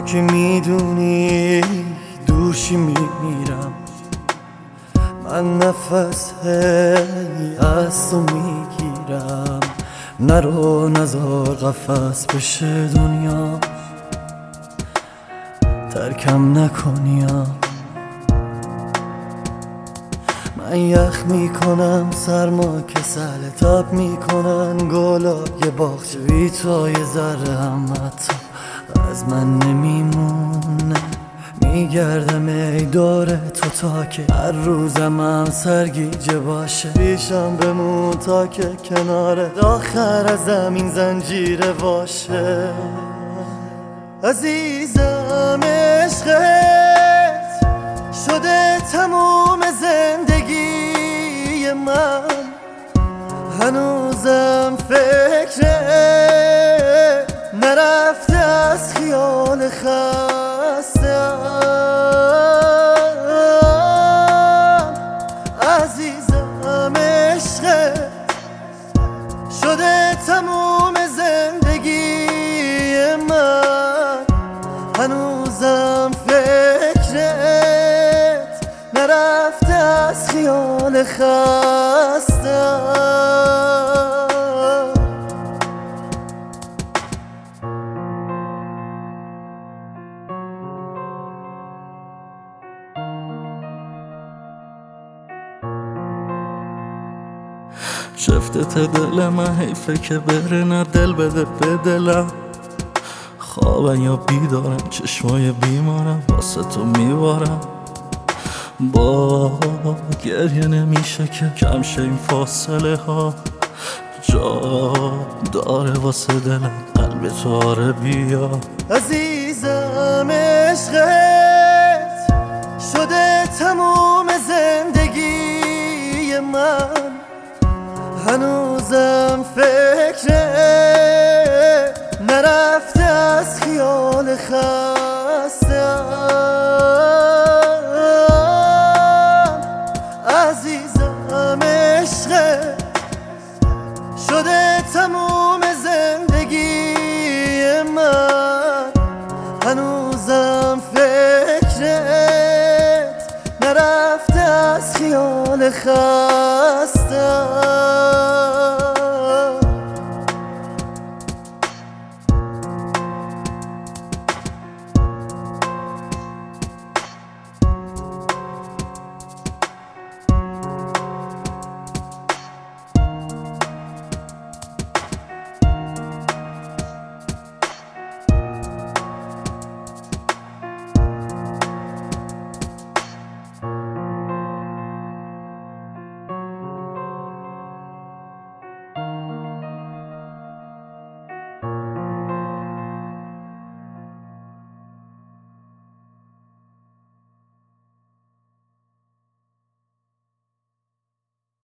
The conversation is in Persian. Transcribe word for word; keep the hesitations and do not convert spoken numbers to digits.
که میدونی دوشی میمیرم، من نفس هی از تو میگیرم. نرو نزار قفس بشه دنیا، ترکم نکنیا. من یخ میکنم سرما که سهل تاب میکنن گلای باغچه، بی تو یه ذره هم حتی از من نمیمونه. میگردم ای دور تو تا که هر روزم هم سرگیجه باشه. پیشم بمون تا که کنارت آخر از زمین زنجیره باشه. عزیزم عشقت شده تموم زندگی من، هنوزم فکر نرفته از خیال خستم. عزیزم عشقت شده تموم زندگی من، هنوزم فکرت نرفته از خیال خستم. شفتت دل من حیفه که بره، نه دل بده به دلم. خوابم یا بیدارم چشمای بیمارم واسه تو میبارم. با گریه نمیشه که کم شه این فاصله ها، جا داره واسه دلم قلب تو آره بیا. عزیزم عشقت شده تموم زندگی من، هنوزم فکر نرفته از خیال خستم. عزیزم عشقت شده تموم زندگی من، هنوزم فکرت نرفته از خیال خستم.